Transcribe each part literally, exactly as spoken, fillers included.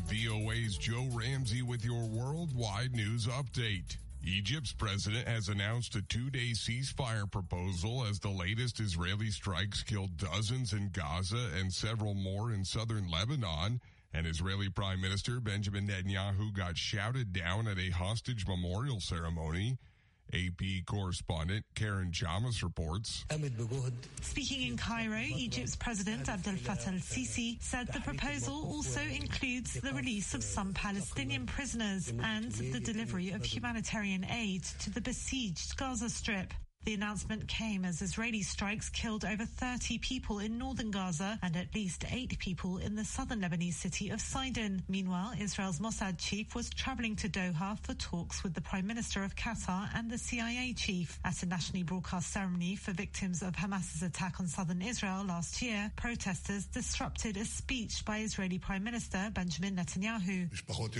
V O A's Joe Ramsey with your worldwide news update. Egypt's president has announced a two-day ceasefire proposal as the latest Israeli strikes killed dozens in Gaza and several more in southern Lebanon. And Israeli Prime Minister Benjamin Netanyahu got shouted down at a hostage memorial ceremony. A P correspondent Karen Chamas reports. Speaking in Cairo, Egypt's President Abdel Fattah el-Sisi said the proposal also includes the release of some Palestinian prisoners and the delivery of humanitarian aid to the besieged Gaza Strip. The announcement came as Israeli strikes killed over thirty people in northern Gaza and at least eight people in the southern Lebanese city of Sidon. Meanwhile, Israel's Mossad chief was travelling to Doha for talks with the Prime Minister of Qatar and the C I A chief. At a nationally broadcast ceremony for victims of Hamas's attack on southern Israel last year, protesters disrupted a speech by Israeli Prime Minister Benjamin Netanyahu.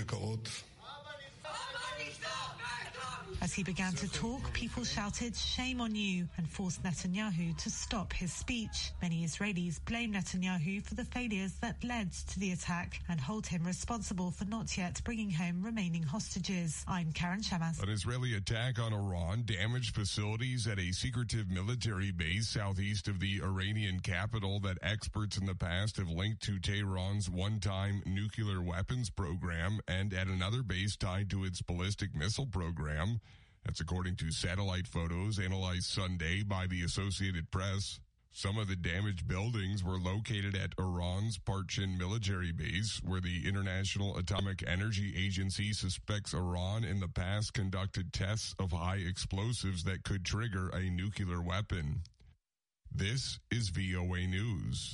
As he began to talk, people shouted, "Shame on you," and forced Netanyahu to stop his speech. Many Israelis blame Netanyahu for the failures that led to the attack and hold him responsible for not yet bringing home remaining hostages. I'm Karen Chamas. An Israeli attack on Iran damaged facilities at a secretive military base southeast of the Iranian capital that experts in the past have linked to Tehran's one-time nuclear weapons program and at another base tied to its ballistic missile program. That's according to satellite photos analyzed Sunday by the Associated Press. Some of the damaged buildings were located at Iran's Parchin military base, where the International Atomic Energy Agency suspects Iran in the past conducted tests of high explosives that could trigger a nuclear weapon. This is V O A News.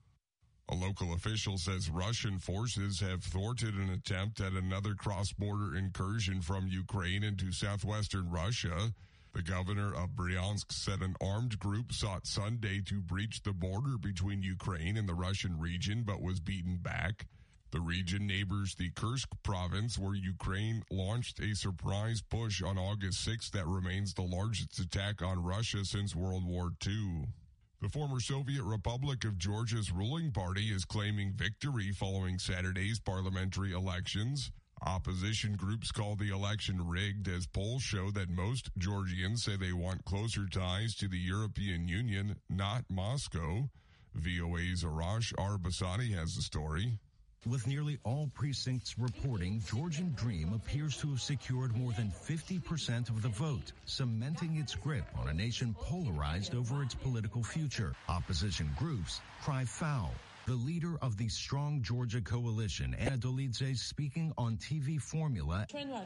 A local official says Russian forces have thwarted an attempt at another cross-border incursion from Ukraine into southwestern Russia. The governor of Bryansk said an armed group sought Sunday to breach the border between Ukraine and the Russian region, but was beaten back. The region neighbors the Kursk province, where Ukraine launched a surprise push on August sixth that remains the largest attack on Russia since World War Two. The former Soviet Republic of Georgia's ruling party is claiming victory following Saturday's parliamentary elections. Opposition groups call the election rigged as polls show that most Georgians say they want closer ties to the European Union, not Moscow. V O A's Arash Arabasadi has the story. With nearly all precincts reporting, Georgian Dream appears to have secured more than fifty percent of the vote, cementing its grip on a nation polarized over its political future. Opposition groups cry foul. The leader of the Strong Georgia Coalition, Anna Dolidze, speaking on T V Formula.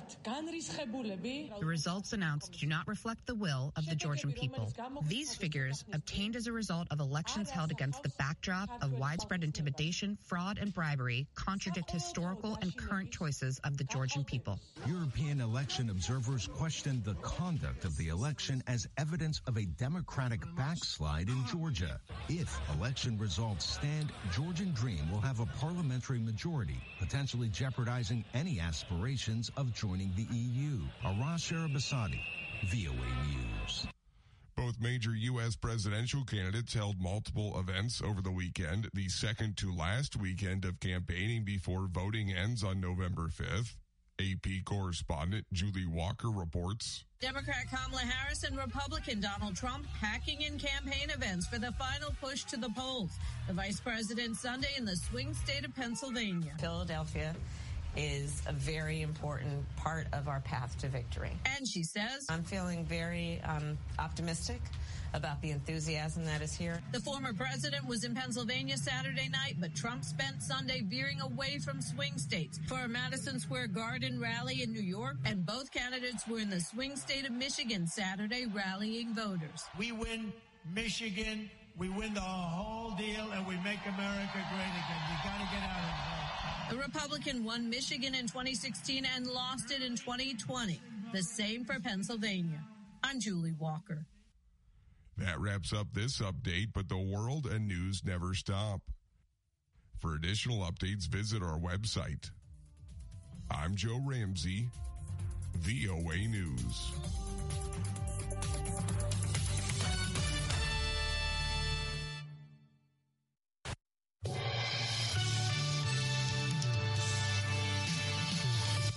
The results announced do not reflect the will of the Georgian people. These figures, obtained as a result of elections held against the backdrop of widespread intimidation, fraud, and bribery, contradict historical and current choices of the Georgian people. European election observers questioned the conduct of the election as evidence of a democratic backslide in Georgia. If election results stand, Georgian Dream will have a parliamentary majority, potentially jeopardizing any aspirations of joining the E U. Arash Arabasadi, V O A News. Both major U S presidential candidates held multiple events over the weekend, the second to last weekend of campaigning before voting ends on November fifth. A P correspondent Julie Walker reports. Democrat Kamala Harris and Republican Donald Trump packing in campaign events for the final push to the polls. The vice president Sunday in the swing state of Pennsylvania. Philadelphia is a very important part of our path to victory. And she says, I'm feeling very um, optimistic about the enthusiasm that is here. The former president was in Pennsylvania Saturday night, but Trump spent Sunday veering away from swing states for a Madison Square Garden rally in New York, and both candidates were in the swing state of Michigan Saturday rallying voters. We win Michigan, we win the whole deal, and we make America great again. We got to get out of here. The Republican won Michigan in twenty sixteen and lost it in twenty twenty. The same for Pennsylvania. I'm Julie Walker. That wraps up this update, but the world and news never stop. For additional updates, visit our website. I'm Joe Ramsey, V O A News.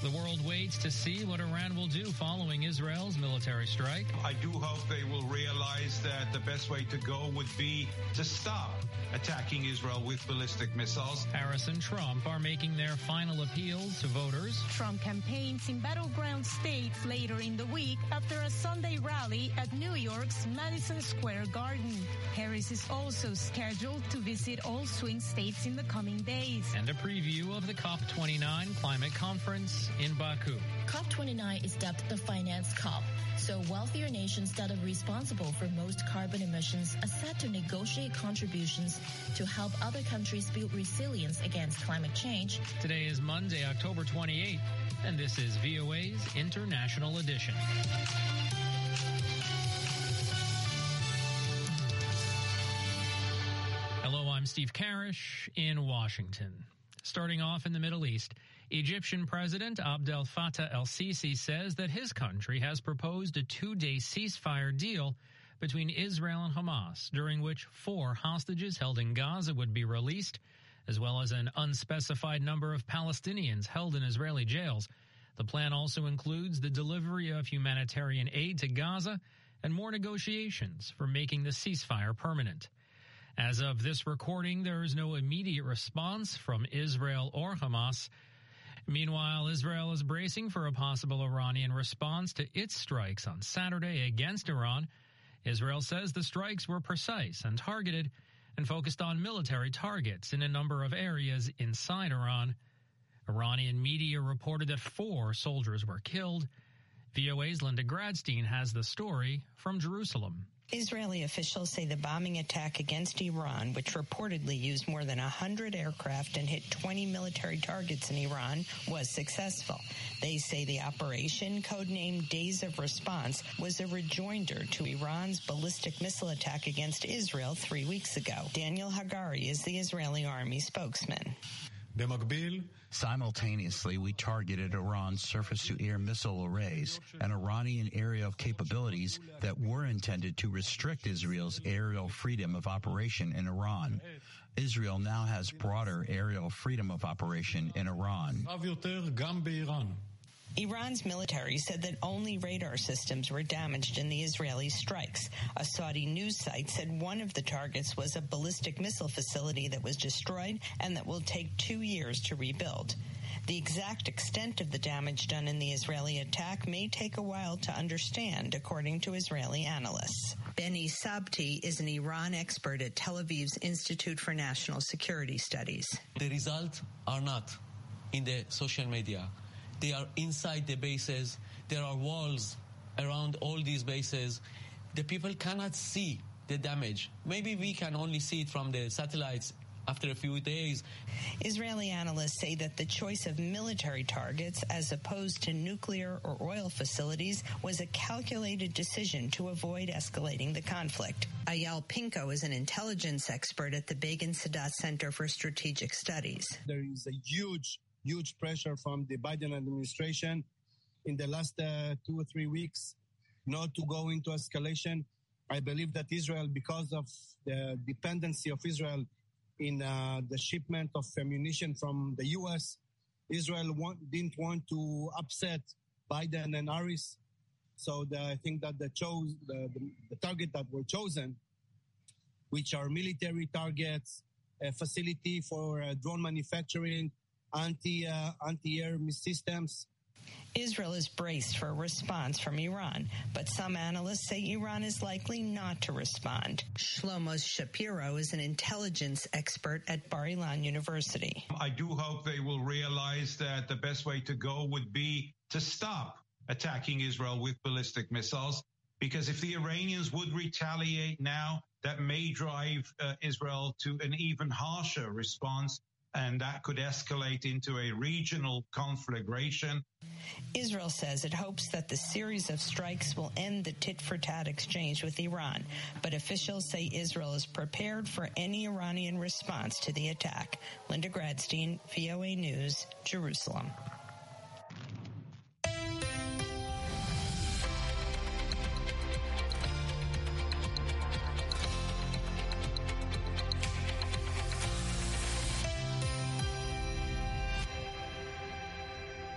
The world waits to see what Iran will do following Israel's military strike. I do hope they will realize that the best way to go would be to stop attacking Israel with ballistic missiles. Harris and Trump are making their final appeals to voters. Trump campaigns in battleground states later in the week after a Sunday rally at New York's Madison Square Garden. Harris is also scheduled to visit all swing states in the coming days. And a preview of the COP twenty-nine climate conference in Baku. COP twenty-nine is dubbed the Finance COP. So wealthier nations that are responsible for most carbon emissions are set to negotiate contributions to help other countries build resilience against climate change. Today is Monday, October twenty-eighth, and this is V O A's International Edition. Hello, I'm Steve Karish in Washington. Starting off in the Middle East, Egyptian President Abdel Fattah el-Sisi says that his country has proposed a two-day ceasefire deal between Israel and Hamas, during which four hostages held in Gaza would be released, as well as an unspecified number of Palestinians held in Israeli jails. The plan also includes the delivery of humanitarian aid to Gaza and more negotiations for making the ceasefire permanent. As of this recording, there is no immediate response from Israel or Hamas. Meanwhile, Israel is bracing for a possible Iranian response to its strikes on Saturday against Iran. Israel says the strikes were precise and targeted and focused on military targets in a number of areas inside Iran. Iranian media reported that four soldiers were killed. V O A's Linda Gradstein has the story from Jerusalem. Israeli officials say the bombing attack against Iran, which reportedly used more than one hundred aircraft and hit twenty military targets in Iran, was successful. They say the operation, codenamed Days of Response, was a rejoinder to Iran's ballistic missile attack against Israel three weeks ago. Daniel Hagari is the Israeli army spokesman. Simultaneously, we targeted Iran's surface-to-air missile arrays, an Iranian area of capabilities that were intended to restrict Israel's aerial freedom of operation in Iran. Israel now has broader aerial freedom of operation in Iran. Iran's military said that only radar systems were damaged in the Israeli strikes. A Saudi news site said one of the targets was a ballistic missile facility that was destroyed and that will take two years to rebuild. The exact extent of the damage done in the Israeli attack may take a while to understand, according to Israeli analysts. Benny Sabti is an Iran expert at Tel Aviv's Institute for National Security Studies. The results are not in the social media. They are inside the bases. There are walls around all these bases. The people cannot see the damage. Maybe we can only see it from the satellites after a few days. Israeli analysts say that the choice of military targets as opposed to nuclear or oil facilities was a calculated decision to avoid escalating the conflict. Ayal Pinko is an intelligence expert at the Begin Sadat Center for Strategic Studies. There is a huge huge pressure from the Biden administration in the last uh, two or three weeks not to go into escalation. I believe that Israel, because of the dependency of Israel in uh, the shipment of ammunition from the U S, Israel want, didn't want to upset Biden and Harris. So the, I think that the, chose, the, the, the target that were chosen, which are military targets, a facility for uh, drone manufacturing, anti, uh, anti-air systems. Israel is braced for a response from Iran, but some analysts say Iran is likely not to respond. Shlomo Shapiro is an intelligence expert at Bar-Ilan University. I do hope they will realize that the best way to go would be to stop attacking Israel with ballistic missiles, because if the Iranians would retaliate now, that may drive uh, Israel to an even harsher response, and that could escalate into a regional conflagration. Israel says it hopes that the series of strikes will end the tit-for-tat exchange with Iran, but officials say Israel is prepared for any Iranian response to the attack. Linda Gradstein, V O A News, Jerusalem.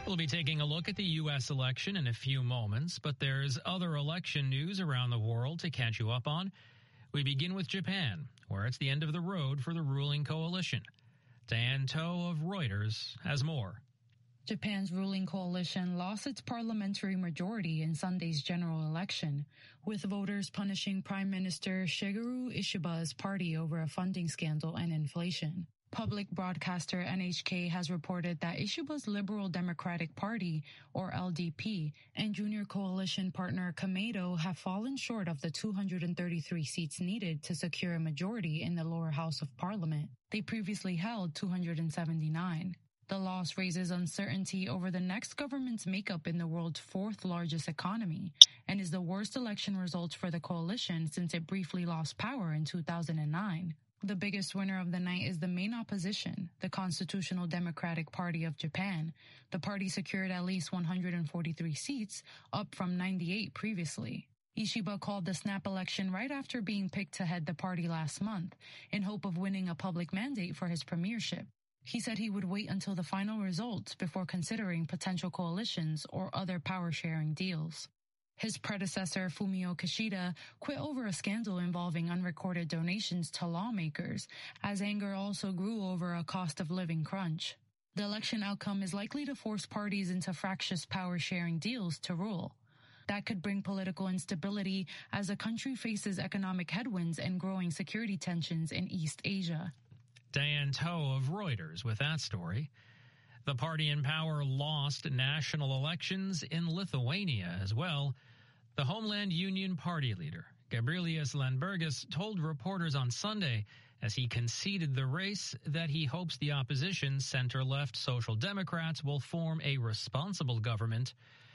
We'll be taking a look at the U S election in a few moments, but there's other election news around the world to catch you up on. We begin with Japan, where it's the end of the road for the ruling coalition. Diane Toh of Reuters has more. Japan's ruling coalition lost its parliamentary majority in Sunday's general election, with voters punishing Prime Minister Shigeru Ishiba's party over a funding scandal and inflation. Public broadcaster N H K has reported that Ishiba's Liberal Democratic Party, or L D P, and junior coalition partner Komeito have fallen short of the two hundred thirty-three seats needed to secure a majority in the lower house of parliament. They previously held two hundred seventy-nine. The loss raises uncertainty over the next government's makeup in the world's fourth largest economy and is the worst election result for the coalition since it briefly lost power in two thousand nine. The biggest winner of the night is the main opposition, the Constitutional Democratic Party of Japan. The party secured at least one hundred forty-three seats, up from ninety-eight previously. Ishiba called the snap election right after being picked to head the party last month, in hope of winning a public mandate for his premiership. He said he would wait until the final results before considering potential coalitions or other power-sharing deals. His predecessor, Fumio Kishida, quit over a scandal involving unrecorded donations to lawmakers, as anger also grew over a cost-of-living crunch. The election outcome is likely to force parties into fractious power-sharing deals to rule. That could bring political instability as the country faces economic headwinds and growing security tensions in East Asia. Diane Toh of Reuters with that story. The party in power lost national elections in Lithuania as well. The Homeland Union Party leader, Gabrielius Landsbergis, told reporters on Sunday, as he conceded the race, that he hopes the opposition center-left Social Democrats will form a responsible government.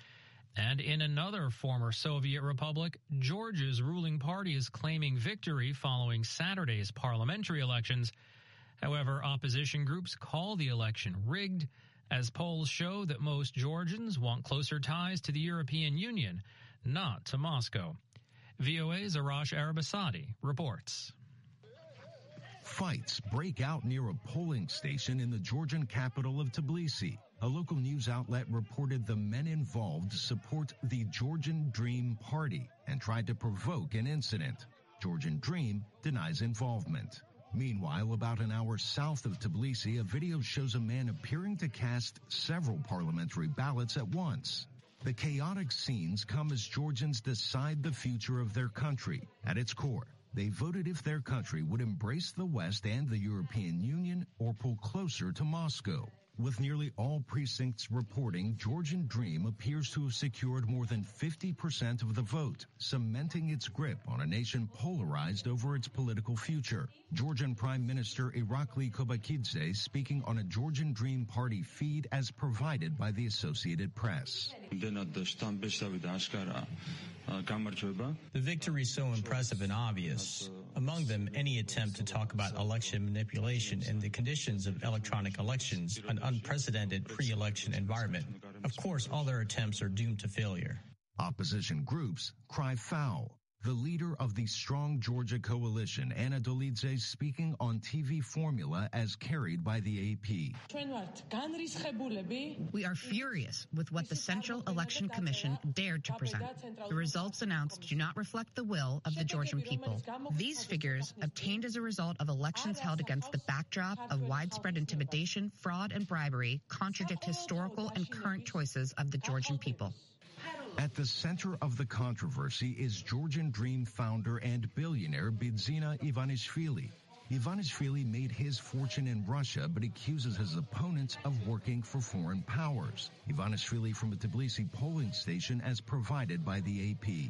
And in another former Soviet republic, Georgia's ruling party is claiming victory following Saturday's parliamentary elections. However, opposition groups call the election rigged, as polls show that most Georgians want closer ties to the European Union, not to Moscow. V O A's Arash Arabasadi reports. Fights break out near a polling station in the Georgian capital of Tbilisi. A local news outlet reported the men involved support the Georgian Dream Party and tried to provoke an incident. Georgian Dream denies involvement. Meanwhile, about an hour south of Tbilisi, a video shows a man appearing to cast several parliamentary ballots at once. The chaotic scenes come as Georgians decide the future of their country. At its core, they voted if their country would embrace the West and the European Union or pull closer to Moscow. With nearly all precincts reporting, Georgian Dream appears to have secured more than fifty percent of the vote, cementing its grip on a nation polarized over its political future. Georgian Prime Minister Irakli Kobakidze speaking on a Georgian Dream Party feed as provided by the Associated Press. The victory is so impressive and obvious. Among them, any attempt to talk about election manipulation and the conditions of electronic elections, an unprecedented pre-election environment. Of course, all their attempts are doomed to failure. Opposition groups cry foul. The leader of the Strong Georgia Coalition, Anna Dolidze, speaking on T V Formula as carried by the A P. We are furious with what the Central Election Commission dared to present. The results announced do not reflect the will of the Georgian people. These figures, obtained as a result of elections held against the backdrop of widespread intimidation, fraud, and bribery, contradict historical and current choices of the Georgian people. At the center of the controversy is Georgian Dream founder and billionaire Bidzina Ivanishvili. Ivanishvili made his fortune in Russia, but accuses his opponents of working for foreign powers. Ivanishvili from a Tbilisi polling station as provided by the A P.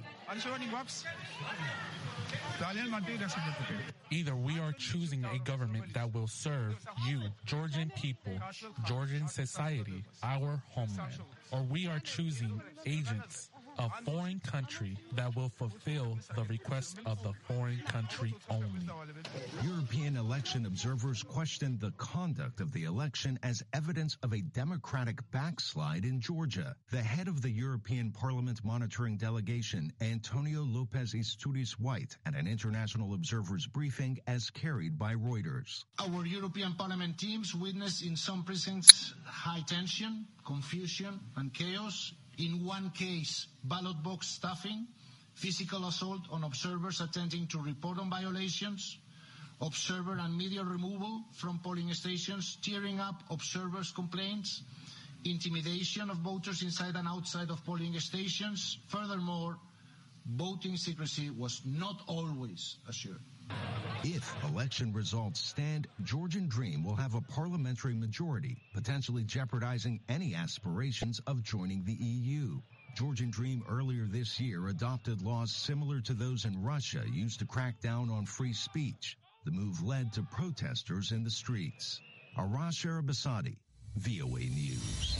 Either we are choosing a government that will serve you, Georgian people, Georgian society, our homeland, or we are choosing agents of foreign country that will fulfill the request of the foreign country only. European election election observers questioned the conduct of the election as evidence of a Democratic backslide in Georgia. The head of the European Parliament monitoring delegation, Antonio Lopez Isturiz White, at an international observers briefing as carried by Reuters. Our European Parliament teams witnessed in some precincts high tension, confusion, and chaos. In one case, ballot box stuffing, physical assault on observers attempting to report on violations, observer and media removal from polling stations, tearing up observers' complaints, intimidation of voters inside and outside of polling stations. Furthermore, voting secrecy was not always assured. If election results stand, Georgian Dream will have a parliamentary majority, potentially jeopardizing any aspirations of joining the E U. Georgian Dream earlier this year adopted laws similar to those in Russia used to crack down on free speech. The move led to protesters in the streets. Arash Arabasadi, V O A News.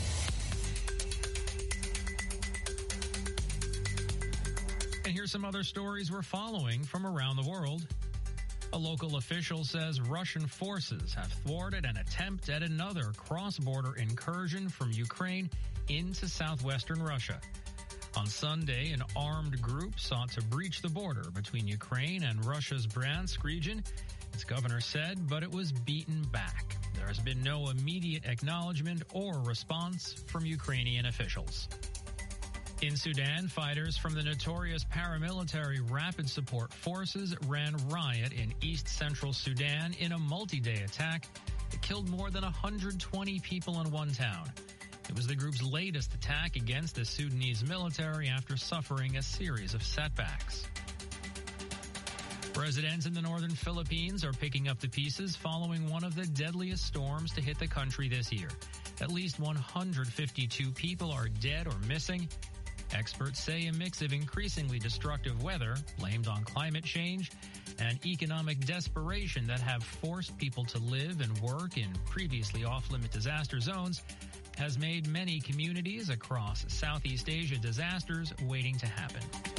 And here's some other stories we're following from around the world. A local official says Russian forces have thwarted an attempt at another cross-border incursion from Ukraine into southwestern Russia. On Sunday, an armed group sought to breach the border between Ukraine and Russia's Bryansk region, its governor said, but it was beaten back. There has been no immediate acknowledgement or response from Ukrainian officials. In Sudan, fighters from the notorious paramilitary Rapid Support Forces ran riot in east-central Sudan in a multi-day attack that killed more than one hundred twenty people in one town. It was the group's latest attack against the Sudanese military after suffering a series of setbacks. Residents in the northern Philippines are picking up the pieces following one of the deadliest storms to hit the country this year. At least one hundred fifty-two people are dead or missing. Experts say a mix of increasingly destructive weather, blamed on climate change, and economic desperation that have forced people to live and work in previously off-limit disaster zones has made many communities across Southeast Asia disasters waiting to happen.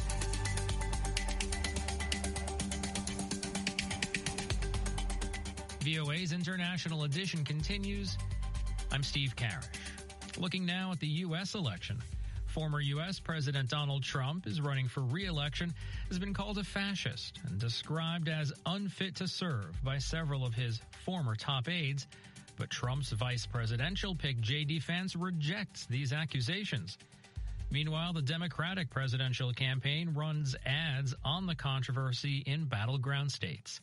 V O A's International Edition continues. I'm Steve Karish. Looking now at the U S election. Former U S President Donald Trump is running for re-election, has been called a fascist and described as unfit to serve by several of his former top aides. But Trump's vice presidential pick, J D Vance, rejects these accusations. Meanwhile, the Democratic presidential campaign runs ads on the controversy in battleground states.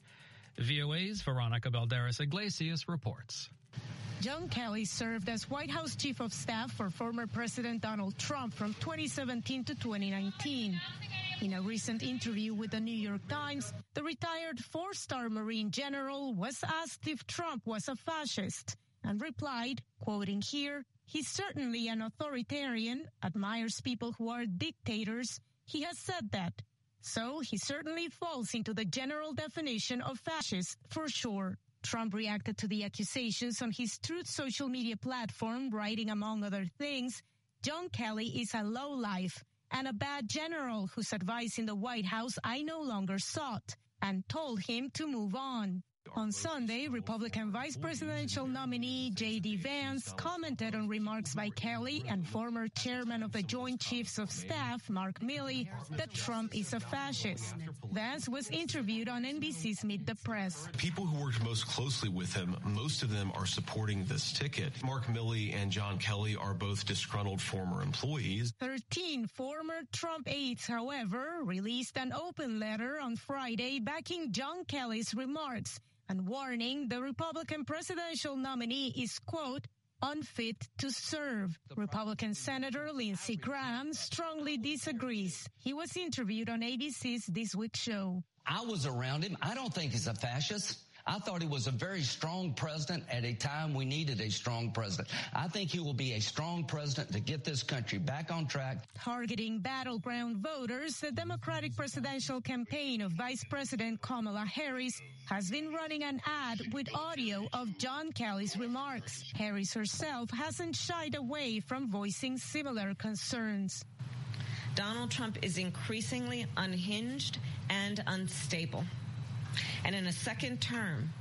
V O A's Veronica Balderas Iglesias reports. John Kelly served as White House Chief of Staff for former President Donald Trump from twenty seventeen to twenty nineteen. In a recent interview with the New York Times, the retired four-star Marine general was asked if Trump was a fascist and replied, quoting here, "He's certainly an authoritarian, admires people who are dictators. He has said that. So he certainly falls into the general definition of fascist for sure." Trump reacted to the accusations on his Truth social media platform, writing, among other things, "John Kelly is a lowlife and a bad general whose advice in the White House I no longer sought, and told him to move on." On Sunday, Republican vice presidential nominee J D Vance commented on remarks by Kelly and former chairman of the Joint Chiefs of Staff, Mark Milley, that Trump is a fascist. Vance was interviewed on N B C's Meet the Press. People who worked most closely with him, most of them are supporting this ticket. Mark Milley and John Kelly are both disgruntled former employees. Thirteen former Trump aides, however, released an open letter on Friday backing John Kelly's remarks and warning the Republican presidential nominee is, quote, unfit to serve. Republican Senator Lindsey Graham strongly disagrees. He was interviewed on A B C's This Week show. I was around him. I don't think he's a fascist. I thought he was a very strong president at a time we needed a strong president. I think he will be a strong president to get this country back on track. Targeting battleground voters, the Democratic presidential campaign of Vice President Kamala Harris has been running an ad with audio of John Kelly's remarks. Harris herself hasn't shied away from voicing similar concerns. Donald Trump is increasingly unhinged and unstable. And in a second term,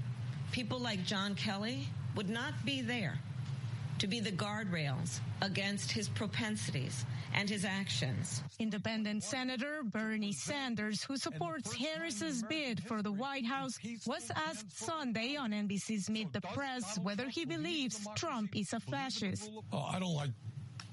people like John Kelly would not be there to be the guardrails against his propensities and his actions. Independent Senator Bernie Sanders, who supports Harris's bid for the White House, was asked Sunday on N B C's Meet the Press whether he believes Trump is a fascist. Uh, I don't like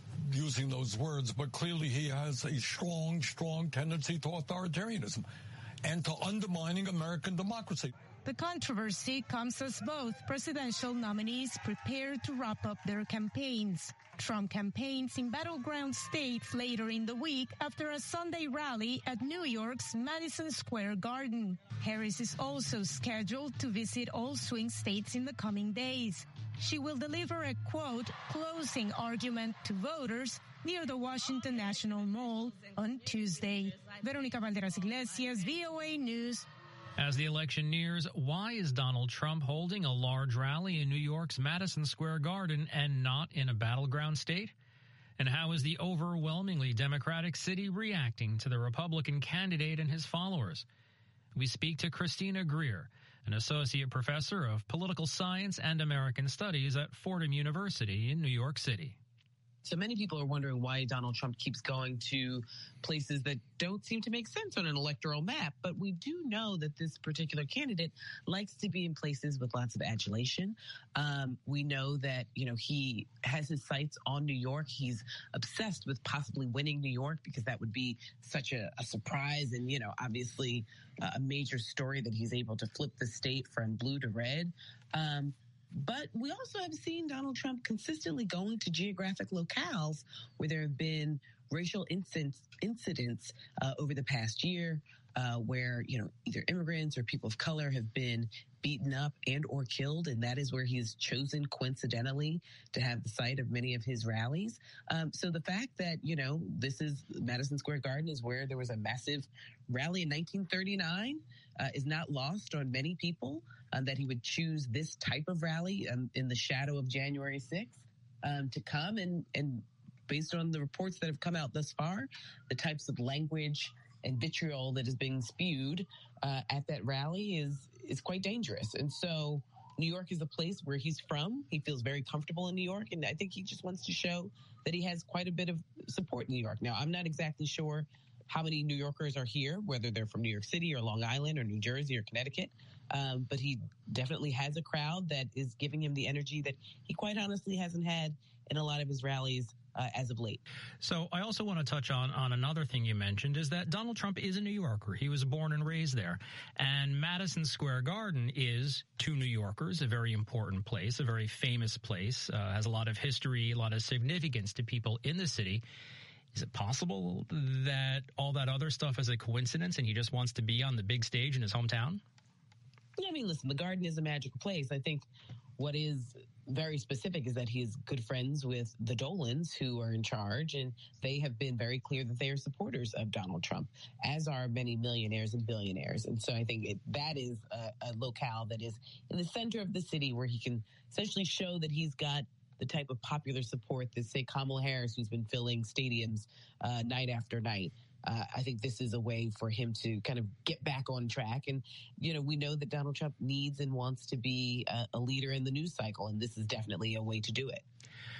using those words, but clearly he has a strong, strong tendency to authoritarianism and to undermining American democracy. The controversy comes as both presidential nominees prepare to wrap up their campaigns. Trump campaigns in battleground states later in the week after a Sunday rally at New York's Madison Square Garden. Harris is also scheduled to visit all swing states in the coming days. She will deliver a, quote, closing argument to voters near the Washington National Mall on Tuesday. Veronica Valderas Iglesias, V O A News. As the election nears, why is Donald Trump holding a large rally in New York's Madison Square Garden and not in a battleground state? And how is the overwhelmingly Democratic city reacting to the Republican candidate and his followers? We speak to Christina Greer, an associate professor of political science and American studies at Fordham University in New York City. So many people are wondering why Donald Trump keeps going to places that don't seem to make sense on an electoral map. But we do know that this particular candidate likes to be in places with lots of adulation. Um, we know that, you know, he has his sights on New York. He's obsessed with possibly winning New York because that would be such a, a surprise and, you know, obviously uh, a major story that he's able to flip the state from blue to red. Um, But we also have seen Donald Trump consistently going to geographic locales where there have been racial incidents, incidents uh, over the past year uh, where, you know, either immigrants or people of color have been beaten up and or killed. And that is where he's chosen, coincidentally, to have the site of many of his rallies. Um, so the fact that, you know, this is Madison Square Garden is where there was a massive rally in nineteen thirty-nine uh, is not lost on many people. Um, that he would choose this type of rally um, in the shadow of January sixth um, to come. And, and based on the reports that have come out thus far, the types of language and vitriol that is being spewed uh, at that rally is, is quite dangerous. And so New York is a place where he's from. He feels very comfortable in New York. And I think he just wants to show that he has quite a bit of support in New York. Now, I'm not exactly sure how many New Yorkers are here, whether they're from New York City or Long Island or New Jersey or Connecticut. Um, but he definitely has a crowd that is giving him the energy that he quite honestly hasn't had in a lot of his rallies uh, as of late. So I also want to touch on, on another thing you mentioned is that Donald Trump is a New Yorker. He was born and raised there. And Madison Square Garden is, to New Yorkers, a very important place, a very famous place, uh, has a lot of history, a lot of significance to people in the city. Is it possible that all that other stuff is a coincidence and he just wants to be on the big stage in his hometown? Yeah, I mean, listen, the Garden is a magical place. I think what is very specific is that he is good friends with the Dolans who are in charge, and they have been very clear that they are supporters of Donald Trump, as are many millionaires and billionaires. And so I think it, that is a, a locale that is in the center of the city where he can essentially show that he's got the type of popular support that, say, Kamala Harris, who's been filling stadiums uh, night after night. Uh, I think this is a way for him to kind of get back on track. And, you know, we know that Donald Trump needs and wants to be a, a leader in the news cycle, and this is definitely a way to do it.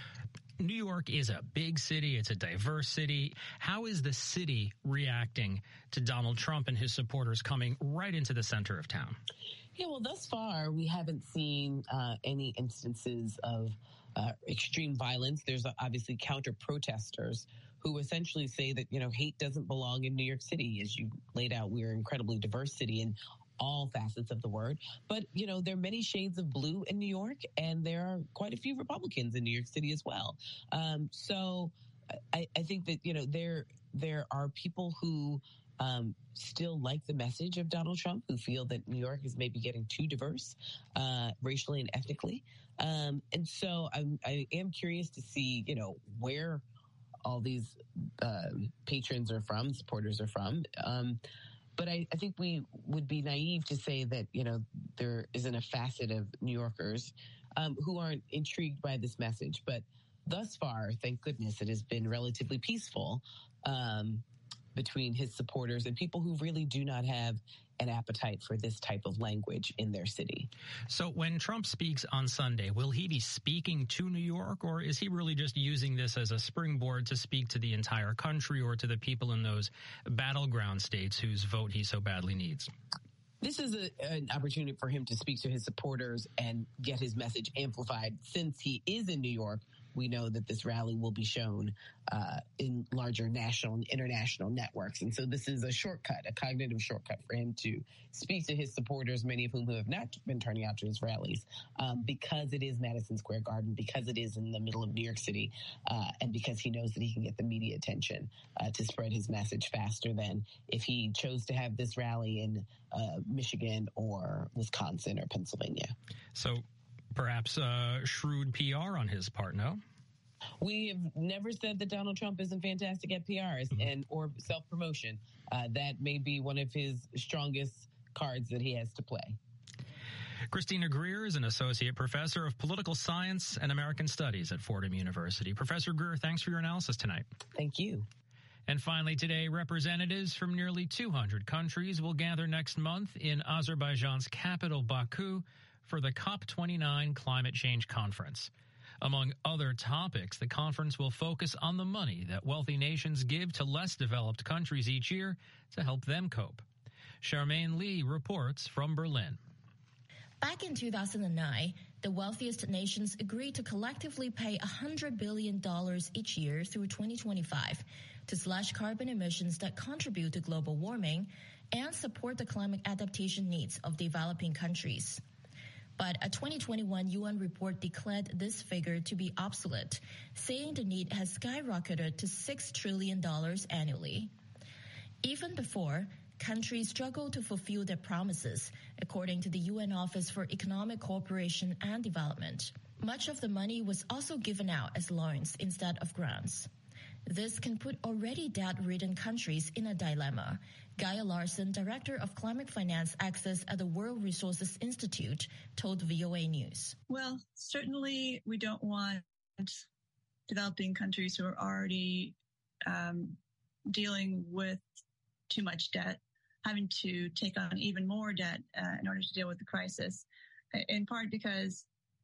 New York is a big city. It's a diverse city. How is the city reacting to Donald Trump and his supporters coming right into the center of town? Yeah, well, thus far, we haven't seen uh, any instances of uh, extreme violence. There's obviously counter-protesters who essentially say that, you know, hate doesn't belong in New York City. As you laid out, we're an incredibly diverse city in all facets of the word. But, you know, there are many shades of blue in New York, and there are quite a few Republicans in New York City as well. Um, so I, I think that, you know, there there are people who um, still like the message of Donald Trump, who feel that New York is maybe getting too diverse uh, racially and ethnically. Um, and so I'm, I am curious to see, you know, where all these uh, patrons are from, supporters are from. Um, but I, I think we would be naive to say that, you know, there isn't a facet of New Yorkers um, who aren't intrigued by this message. But thus far, thank goodness, it has been relatively peaceful. Um, between his supporters and people who really do not have an appetite for this type of language in their city. So when Trump speaks on Sunday, will he be speaking to New York, or is he really just using this as a springboard to speak to the entire country or to the people in those battleground states whose vote he so badly needs? This is a, an opportunity for him to speak to his supporters and get his message amplified. Since he is in New York, we know that this rally will be shown uh, in larger national and international networks. And so this is a shortcut, a cognitive shortcut for him to speak to his supporters, many of whom who have not been turning out to his rallies, um, because it is Madison Square Garden, because it is in the middle of New York City, uh, and because he knows that he can get the media attention uh, to spread his message faster than if he chose to have this rally in uh, Michigan or Wisconsin or Pennsylvania. So perhaps uh, shrewd P R on his part, no? We have never said that Donald Trump isn't fantastic at P Rs mm-hmm. and or self-promotion. Uh, that may be one of his strongest cards that he has to play. Christina Greer is an associate professor of political science and American studies at Fordham University. Professor Greer, thanks for your analysis tonight. Thank you. And finally today, representatives from nearly two hundred countries will gather next month in Azerbaijan's capital, Baku, for the COP twenty-nine Climate Change Conference. Among other topics, the conference will focus on the money that wealthy nations give to less developed countries each year to help them cope. Charmaine Lee reports from Berlin. Back in two thousand nine, the wealthiest nations agreed to collectively pay one hundred billion dollars each year through twenty twenty-five to slash carbon emissions that contribute to global warming and support the climate adaptation needs of developing countries. But a twenty twenty-one U N report declared this figure to be obsolete, saying the need has skyrocketed to six trillion dollars annually. Even before, countries struggle to fulfill their promises, according to the U N Office for Economic Cooperation and Development. Much of the money was also given out as loans instead of grants. This can put already debt-ridden countries in a dilemma. Gaia Larson, Director of Climate Finance Access at the World Resources Institute, told V O A News. Well, certainly we don't want developing countries who are already um, dealing with too much debt having to take on even more debt uh, in order to deal with the crisis, in part because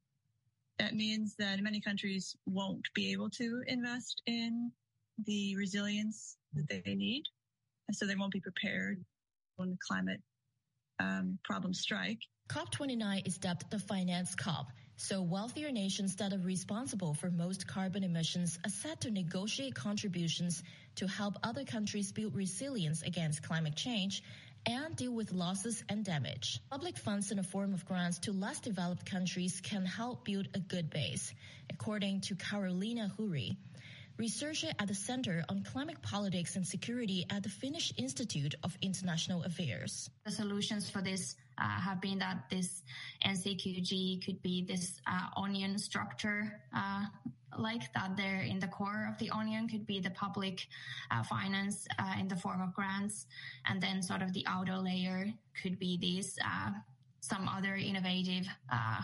that means that many countries won't be able to invest in the resilience that they need. And so they won't be prepared when the climate um, problems strike. COP twenty-nine is dubbed the finance COP. So wealthier nations that are responsible for most carbon emissions are set to negotiate contributions to help other countries build resilience against climate change and deal with losses and damage. Public funds in the form of grants to less developed countries can help build a good base, according to Carolina Huri, researcher at the Center on Climate Politics and Security at the Finnish Institute of International Affairs. The solutions for this uh, have been that this N C Q G could be this uh, onion structure, uh, like that there in the core of the onion could be the public uh, finance uh, in the form of grants, and then sort of the outer layer could be these uh, some other innovative uh,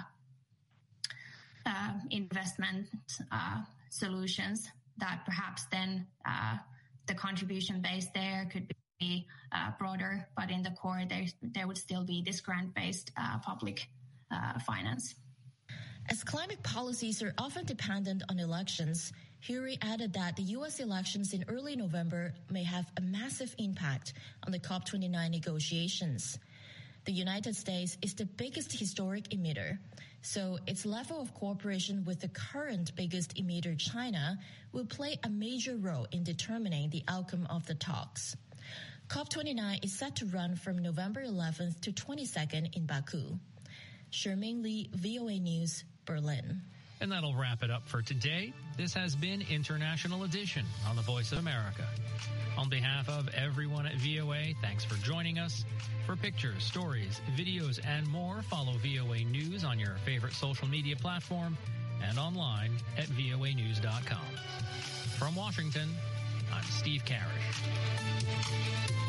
uh, investment uh, solutions that perhaps then uh, the contribution base there could be uh, broader, but in the core there there would still be this grant-based uh, public uh, finance. As climate policies are often dependent on elections, Huri added that the U S elections in early November may have a massive impact on the COP twenty-nine negotiations. The United States is the biggest historic emitter, so its level of cooperation with the current biggest emitter, China, will play a major role in determining the outcome of the talks. COP twenty-nine is set to run from November eleventh to twenty-second in Baku. Charmaine Lee, V O A News, Berlin. And that'll wrap it up for today. This has been International Edition on the Voice of America. On behalf of everyone at V O A, thanks for joining us. For pictures, stories, videos, and more, follow V O A News on your favorite social media platform and online at V O A news dot com. From Washington, I'm Steve Karish.